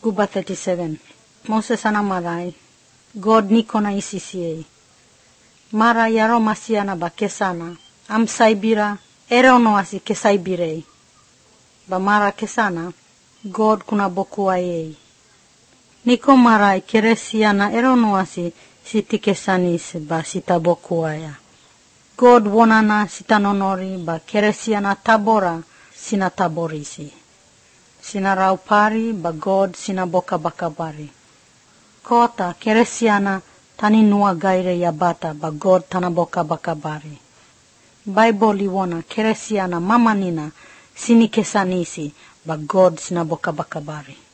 Guba 37. Moses ana marai. God niko na isisiye. Mara yaro masiana ba kesana. Am saibira. Erono asi kesaibirei. Ba mara kesana. God kuna boku ayei. Niko marai keresiana erono asi siti kesanis ba sita boku aya. God wonana sita nonori ba keresiana tabora sina taborisi. Sina raupari ba God sina boka bakabari. Kota keresiana tani nua gaire yabata ba God tana boka bakabari. Bible iwona keresiana mamanina sini kesanisi ba God sina boka bakabari.